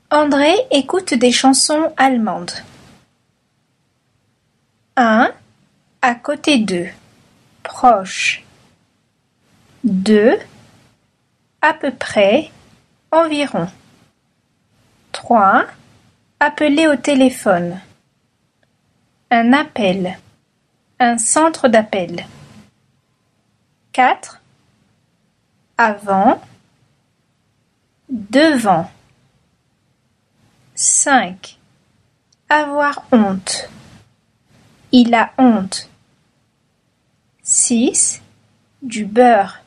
André écoute des chansons allemandes. 1. À côté d'eux. Proche. 2. À peu près. Environ. 3. Appeler au téléphone. Un appel. Un centre d'appel. 4. Avant. Devant. 5. Avoir honte. Il a honte. 6. Du beurre.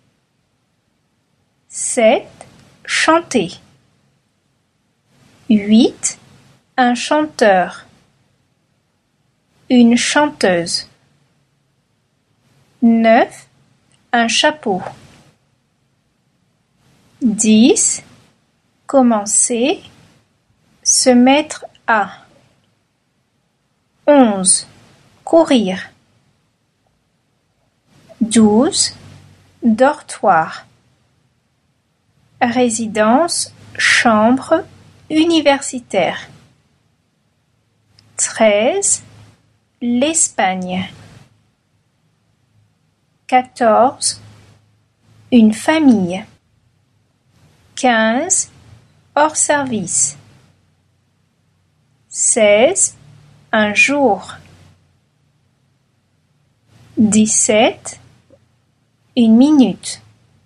7. Chanter. 8. Un chanteur. Une chanteuse. 9. Un chapeau. 10. Commencer. Se mettre à. 11. Courir. 12. Dortoir. Résidence, chambre, universitaire. 13. L'Espagne. 14. Une famille. 15. Hors service. 16. Un jour. 17. Une minute.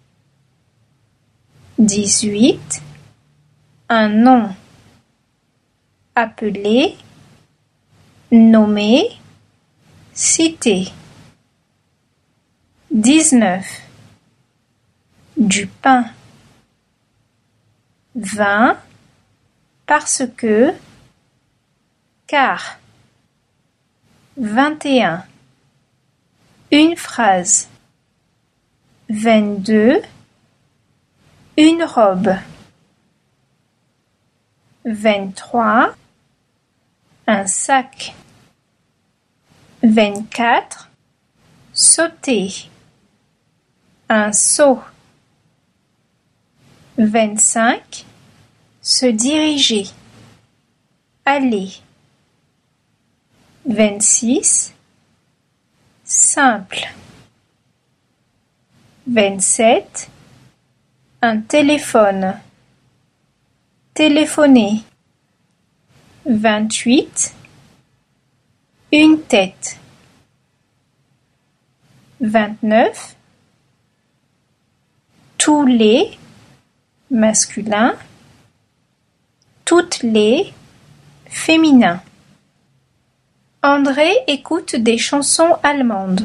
18. Un nom. Appeler. Nommer. Citer. 19. Du pain. 20. Parce que. Car. 21. Une phrase. 22. Une robe. 23. Un sac. 24. Sauter. Un seau. 25. Se diriger. Aller. 26. Simple. 27. Un téléphone. Téléphoner. 28. Une tête. 29. Tous les, masculin. Toutes les, féminin. André écoute des chansons allemandes.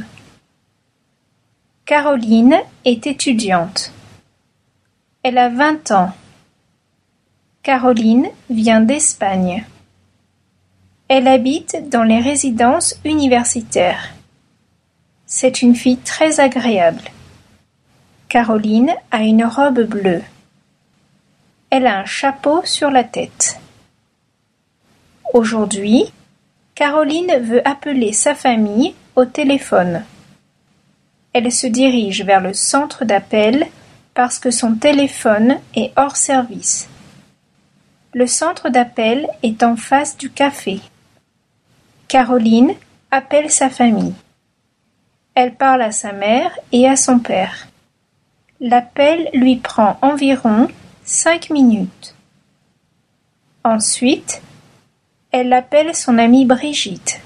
Caroline est étudiante. Elle a 20 ans. Caroline vient d'Espagne. Elle habite dans les résidences universitaires. C'est une fille très agréable. Caroline a une robe bleue. Elle a un chapeau sur la tête. Aujourd'hui, Caroline veut appeler sa famille au téléphone. Elle se dirige vers le centre d'appel parce que son téléphone est hors service. Le centre d'appel est en face du café. Caroline appelle sa famille. Elle parle à sa mère et à son père. L'appel lui prend environ 5 minutes. Ensuite, elle appelle son amie Brigitte.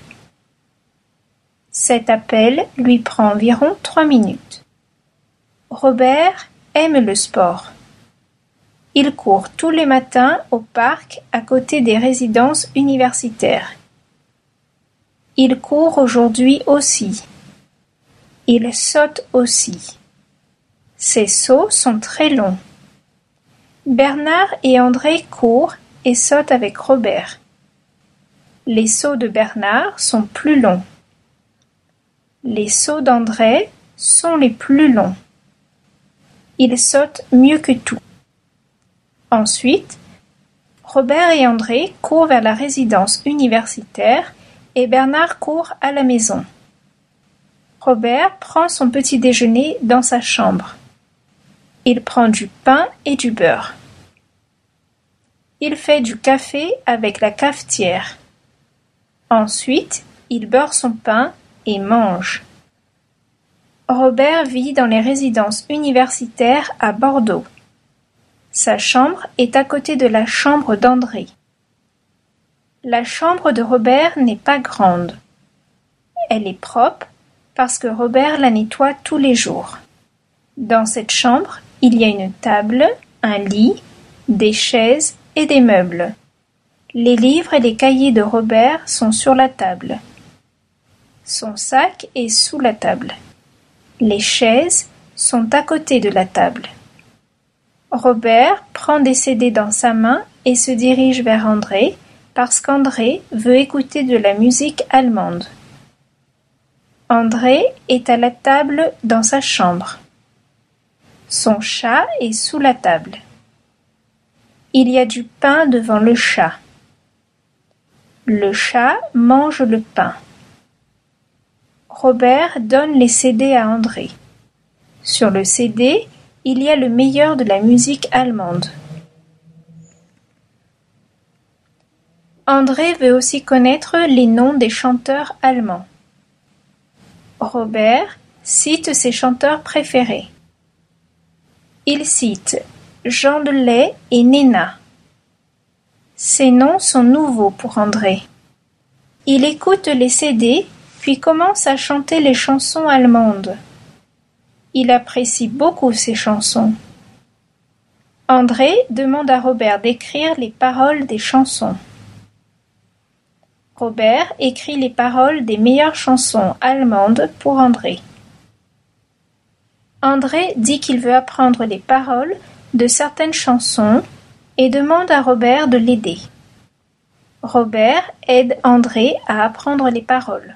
Cet appel lui prend environ 3 minutes. Robert aime le sport. Il court tous les matins au parc à côté des résidences universitaires. Il court aujourd'hui aussi. Il saute aussi. Ses sauts sont très longs. Bernard et André courent et sautent avec Robert. Les sauts de Bernard sont plus longs. Les sauts d'André sont les plus longs. Il saute mieux que tout. Ensuite, Robert et André courent vers la résidence universitaire et Bernard court à la maison. Robert prend son petit déjeuner dans sa chambre. Il prend du pain et du beurre. Il fait du café avec la cafetière. Ensuite, il beurre son pain et mange. Robert vit dans les résidences universitaires à Bordeaux. Sa chambre est à côté de la chambre d'André. La chambre de Robert n'est pas grande. Elle est propre parce que Robert la nettoie tous les jours. Dans cette chambre, il y a une table, un lit, des chaises et des meubles. Les livres et les cahiers de Robert sont sur la table. Son sac est sous la table. Les chaises sont à côté de la table. Robert prend des CD dans sa main et se dirige vers André parce qu'André veut écouter de la musique allemande. André est à la table dans sa chambre. Son chat est sous la table. Il y a du pain devant le chat. Le chat mange le pain. Robert donne les CD à André. Sur le CD, il y a le meilleur de la musique allemande. André veut aussi connaître les noms des chanteurs allemands. Robert cite ses chanteurs préférés. Il cite Jean Delay et Nena. Ces noms sont nouveaux pour André. Il écoute les CD, puis commence à chanter les chansons allemandes. Il apprécie beaucoup ces chansons. André demande à Robert d'écrire les paroles des chansons. Robert écrit les paroles des meilleures chansons allemandes pour André. André dit qu'il veut apprendre les paroles de certaines chansons et demande à Robert de l'aider. Robert aide André à apprendre les paroles.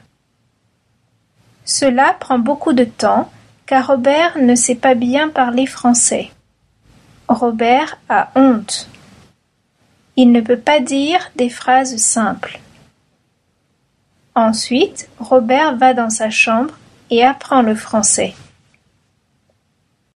Cela prend beaucoup de temps car Robert ne sait pas bien parler français. Robert a honte. Il ne peut pas dire des phrases simples. Ensuite, Robert va dans sa chambre et apprend le français.